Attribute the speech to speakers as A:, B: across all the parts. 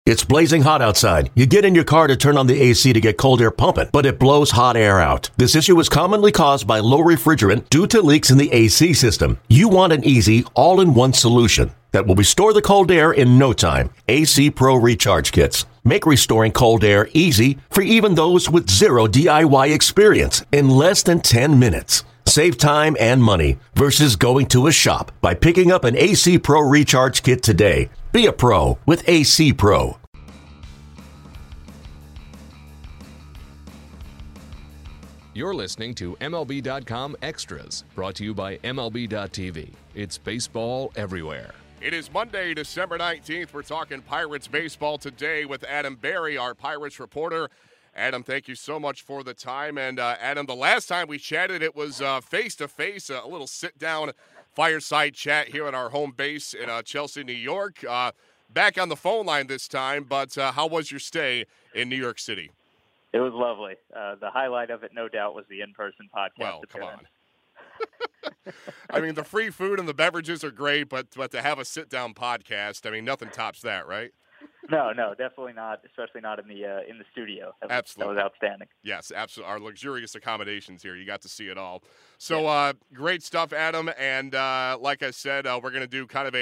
A: It's blazing hot outside. You get in your car to turn on the AC to get cold air pumping, but it blows hot air out. This issue is commonly caused by low refrigerant due to leaks in the AC system. You want an easy, all-in-one solution that will restore the cold air in no time. AC Pro Recharge Kits make restoring cold air easy for even those with zero DIY experience in less than 10 minutes. Save time and money versus going to a shop by picking up an AC Pro Recharge Kit today. Be a pro with AC Pro.
B: You're listening to MLB.com Extras, brought to you by MLB.tv. It's baseball everywhere.
C: It is Monday, December 19th. We're talking Pirates baseball today with Adam Berry, our Pirates reporter. Adam, thank you so much for the time. And Adam, the last time we chatted, it was face-to-face, a little sit-down fireside chat here at our home base in Chelsea, New York. Back on the phone line this time, but how was your stay in New York City?
D: It was lovely. The highlight of it, no doubt, was the in-person podcast.
C: Well, come on. I mean, the free food and the beverages are great, but to have a sit-down podcast, I mean, nothing tops that, right?
D: No, definitely not, especially not in the studio.
C: Absolutely.
D: That was outstanding.
C: Yes, absolutely. Our luxurious accommodations here. You got to see it all. So great stuff, Adam. And like I said, we're going to do kind of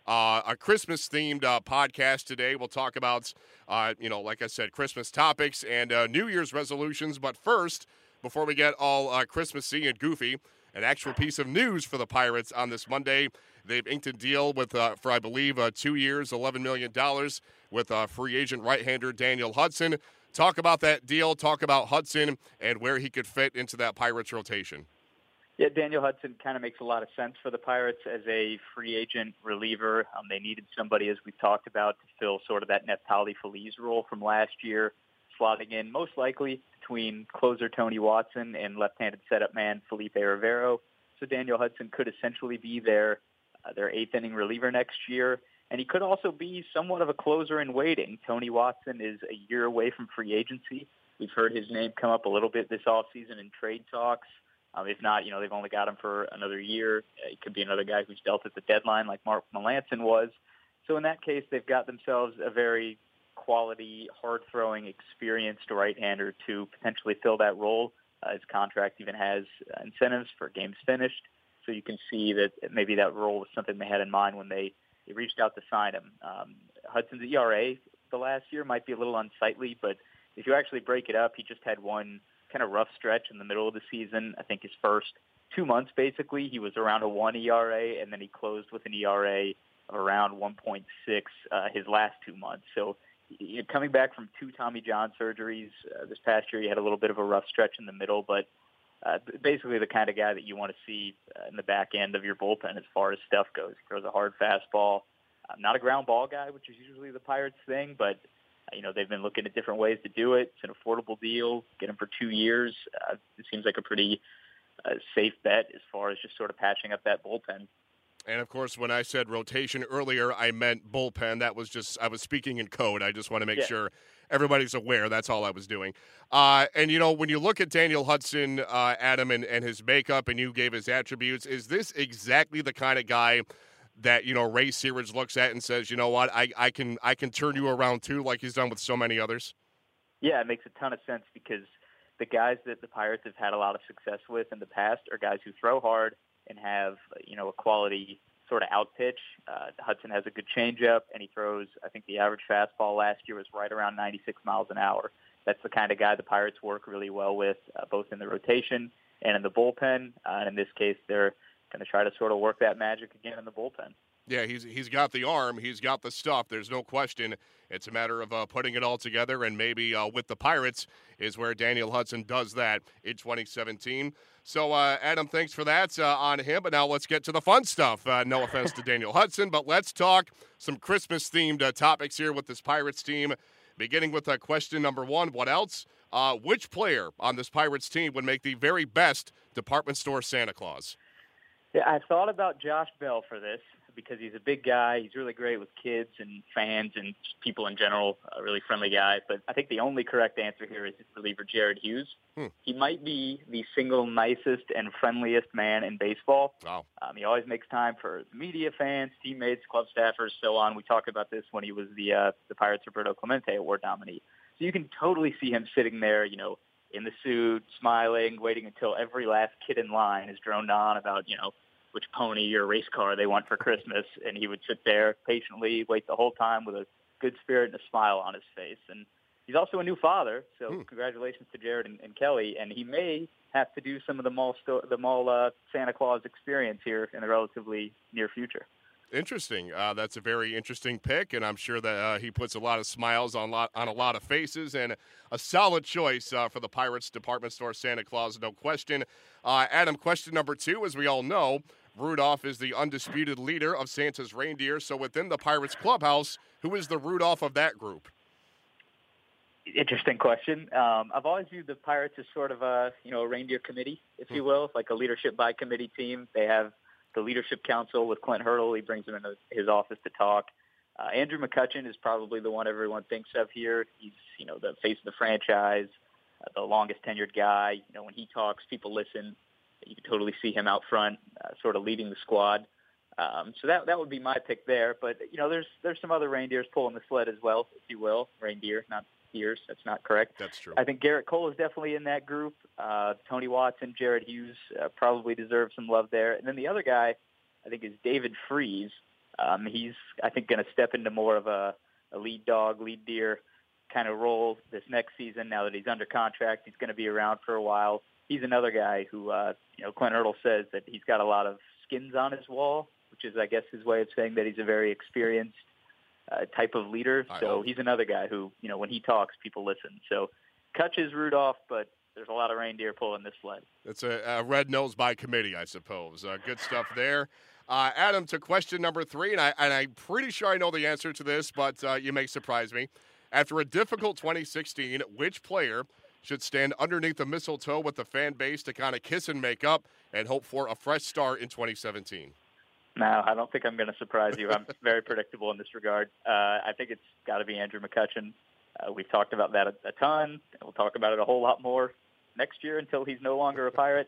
C: a Christmas-themed podcast today. We'll talk about, like I said, Christmas topics and New Year's resolutions. But first, before we get all Christmassy and goofy, an actual piece of news for the Pirates on this Monday. They've inked a deal with, for I believe, 2 years, $11 million with free agent right-hander Daniel Hudson. Talk about that deal, talk about Hudson, and where he could fit into that Pirates rotation.
D: Yeah, Daniel Hudson kind of makes a lot of sense for the Pirates as a free agent reliever. They needed somebody, as we talked about, to fill sort of that Neftali Feliz role from last year, slotting in most likely between closer Tony Watson and left-handed setup man Felipe Rivero. So Daniel Hudson could essentially be their eighth-inning reliever next year. And he could also be somewhat of a closer in waiting. Tony Watson is a year away from free agency. We've heard his name come up a little bit this offseason in trade talks. If not, they've only got him for another year. It could be another guy who's dealt at the deadline like Mark Melancon was. So in that case, they've got themselves a very quality, hard-throwing, experienced right-hander to potentially fill that role. His contract even has incentives for games finished. So you can see that maybe that role was something they had in mind when they reached out to sign him. Hudson's ERA the last year might be a little unsightly, but if you actually break it up, he just had one kind of rough stretch in the middle of the season. I think his first 2 months, basically, he was around a 1 ERA, and then he closed with an ERA of around 1.6 his last 2 months. So coming back from 2 Tommy John surgeries this past year, he had a little bit of a rough stretch in the middle, but basically the kind of guy that you want to see in the back end of your bullpen as far as stuff goes. He throws a hard fastball. Not a ground ball guy, which is usually the Pirates' thing, but they've been looking at different ways to do it. It's an affordable deal. Get him for 2 years. It seems like a pretty safe bet as far as just sort of patching up that bullpen.
C: And, of course, when I said rotation earlier, I meant bullpen. That was just – I was speaking in code. I just want to make sure everybody's aware. That's all I was doing. And, when you look at Daniel Hudson, Adam, and his makeup, and you gave his attributes, is this exactly the kind of guy that, Ray Searage looks at and says, you know what, I can turn you around too, like he's done with so many others? Yeah,
D: it makes a ton of sense because the guys that the Pirates have had a lot of success with in the past are guys who throw hard and have, a quality sort of out pitch. Hudson has a good changeup, and he throws, I think the average fastball last year was right around 96 miles an hour. That's the kind of guy the Pirates work really well with, both in the rotation and in the bullpen. And in this case, they're going to try to sort of work that magic again in the bullpen.
C: Yeah, he's got the arm, he's got the stuff. There's no question. It's a matter of putting it all together, and maybe with the Pirates is where Daniel Hudson does that in 2017. So, Adam, thanks for that on him. But now let's get to the fun stuff. No offense to Daniel Hudson, but let's talk some Christmas-themed topics here with this Pirates team. Beginning with question number one, what else? Which player on this Pirates team would make the very best department store Santa Claus?
D: Yeah, I thought about Josh Bell for this. because he's a big guy. He's really great with kids and fans and just people in general, a really friendly guy. But I think the only correct answer here is reliever Jared Hughes. He might be the single nicest and friendliest man in baseball.
C: Wow.
D: He always makes time for media, fans, teammates, club staffers, so on. We talked about this when he was the Pirates' Roberto Clemente Award nominee. So you can totally see him sitting there, in the suit, smiling, waiting until every last kid in line is droned on about, which pony or race car they want for Christmas. And he would sit there patiently, wait the whole time with a good spirit and a smile on his face. And he's also a new father, so congratulations to Jared and Kelly. And he may have to do some of the mall Santa Claus experience here in the relatively near future.
C: Interesting. That's a very interesting pick, and I'm sure that he puts a lot of smiles on a lot of faces, and a solid choice for the Pirates department store Santa Claus, no question. Adam, question number 2, as we all know, Rudolph is the undisputed leader of Santa's reindeer, so within the Pirates clubhouse, who is the Rudolph of that group?
D: Interesting question. I've always viewed the Pirates as sort of a reindeer committee, if you will, like a leadership by committee team. They have the leadership council with Clint Hurdle. He brings him into his office to talk. Andrew McCutchen is probably the one everyone thinks of here. He's, the face of the franchise, the longest tenured guy. When he talks, people listen. You can totally see him out front, sort of leading the squad. So that would be my pick there. But, there's some other reindeers pulling the sled as well, if you will. Reindeer, not ears. That's not correct.
C: That's true.
D: I think Garrett Cole is definitely in that group. Tony Watson, Jared Hughes probably deserve some love there. And then the other guy, I think, is David Freese. He's, I think, going to step into more of a lead dog, lead deer kind of role this next season. Now that he's under contract, he's going to be around for a while. He's another guy who, Clint Hurdle says that he's got a lot of skins on his wall, which is, I guess, his way of saying that he's a very experienced type of leader. So he's another guy who, when he talks, people listen. So Kutch is Rudolph, but there's a lot of reindeer pulling this sled.
C: It's a red nose by committee, I suppose. Good stuff there. Adam, to question number 3, and I'm pretty sure I know the answer to this, but you may surprise me. After a difficult 2016, which player should stand underneath the mistletoe with the fan base to kind of kiss and make up and hope for a fresh start in 2017?
D: No, I don't think I'm going to surprise you. I'm very predictable in this regard. I think it's got to be Andrew McCutchen. We've talked about that a ton. We'll talk about it a whole lot more next year until he's no longer a Pirate.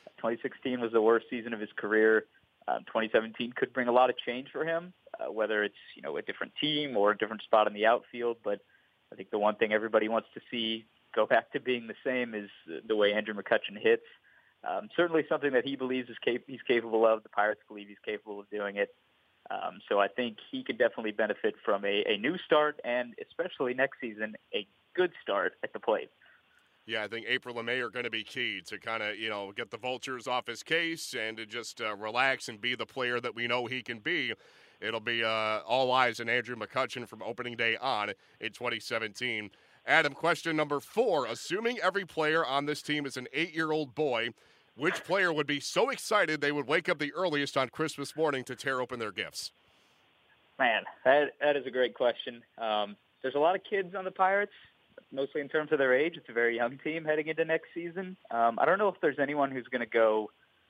D: 2016 was the worst season of his career. 2017 could bring a lot of change for him, whether it's a different team or a different spot in the outfield. But I think the one thing everybody wants to see go back to being the same is the way Andrew McCutchen hits. Certainly something that he believes he's capable of. The Pirates believe he's capable of doing it. So I think he could definitely benefit from a new start and especially next season, a good start at the plate.
C: Yeah, I think April and May are going to be key to kind of, get the vultures off his case and to just relax and be the player that we know he can be. It'll be all eyes on Andrew McCutchen from opening day on in 2017. Adam, question number 4. Assuming every player on this team is an 8-year-old boy, which player would be so excited they would wake up the earliest on Christmas morning to tear open their gifts?
D: Man, that is a great question. There's a lot of kids on the Pirates, mostly in terms of their age. It's a very young team heading into next season. I don't know if there's anyone who's going to go,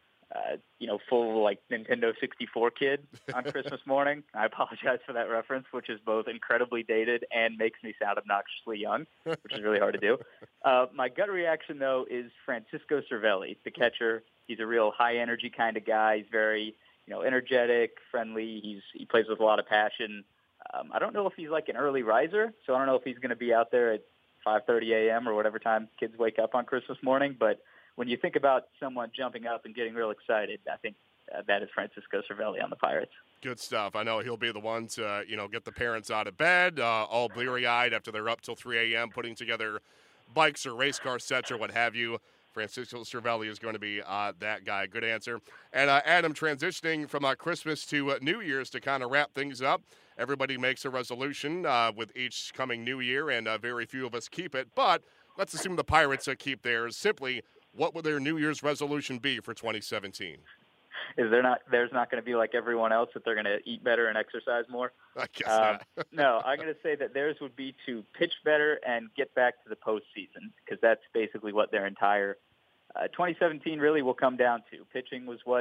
D: full like Nintendo 64 kid on Christmas morning. I apologize for that reference, which is both incredibly dated and makes me sound obnoxiously young, which is really hard to do. My gut reaction, though, is Francisco Cervelli, the catcher. He's a real high-energy kind of guy. He's very, energetic, friendly. He plays with a lot of passion. I don't know if he's like an early riser, so I don't know if he's going to be out there at 5:30 a.m. or whatever time kids wake up on Christmas morning, but when you think about someone jumping up and getting real excited, I think that is Francisco Cervelli on the Pirates.
C: Good stuff. I know he'll be the one to, get the parents out of bed, all bleary-eyed after they're up till 3 a.m. putting together bikes or race car sets or what have you. Francisco Cervelli is going to be that guy. Good answer. And Adam, transitioning from Christmas to New Year's to kind of wrap things up. Everybody makes a resolution with each coming New Year, and very few of us keep it. But let's assume the Pirates keep theirs. Simply, what would their New Year's resolution be for 2017?
D: There's not going to be like everyone else that they're going to eat better and exercise more?
C: I guess not.
D: No, I'm going to say that theirs would be to pitch better and get back to the postseason, because that's basically what their entire 2017 really will come down to. Pitching was what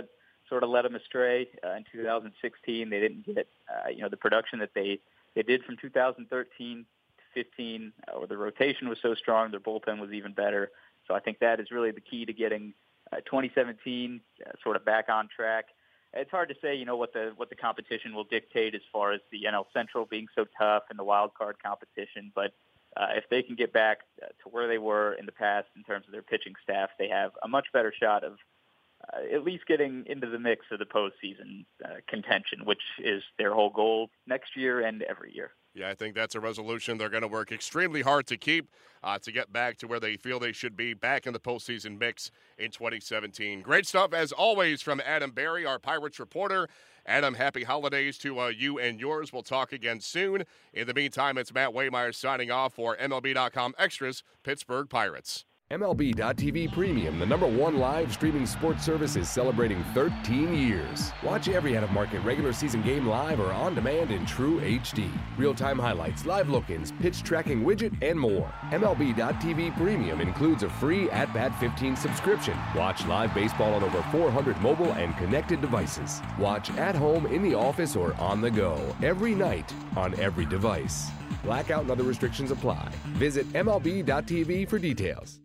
D: sort of led them astray in 2016. They didn't get, the production that they did from 2013 to 15, or the rotation was so strong, their bullpen was even better. So I think that is really the key to getting 2017 sort of back on track. It's hard to say, what the competition will dictate as far as the NL Central being so tough and the wild card competition. But if they can get back to where they were in the past in terms of their pitching staff, they have a much better shot of at least getting into the mix of the postseason contention, which is their whole goal next year and every year.
C: Yeah, I think that's a resolution they're going to work extremely hard to keep, to get back to where they feel they should be, back in the postseason mix in 2017. Great stuff, as always, from Adam Berry, our Pirates reporter. Adam, happy holidays to you and yours. We'll talk again soon. In the meantime, it's Matt Waymeyer signing off for MLB.com Extras, Pittsburgh Pirates.
E: MLB.TV Premium, the #1 live streaming sports service, is celebrating 13 years. Watch every out-of-market regular season game live or on demand in true HD. Real-time highlights, live look-ins, pitch tracking widget, and more. MLB.TV Premium includes a free At-Bat 15 subscription. Watch live baseball on over 400 mobile and connected devices. Watch at home, in the office, or on the go, every night, on every device. Blackout and other restrictions apply. Visit MLB.TV for details.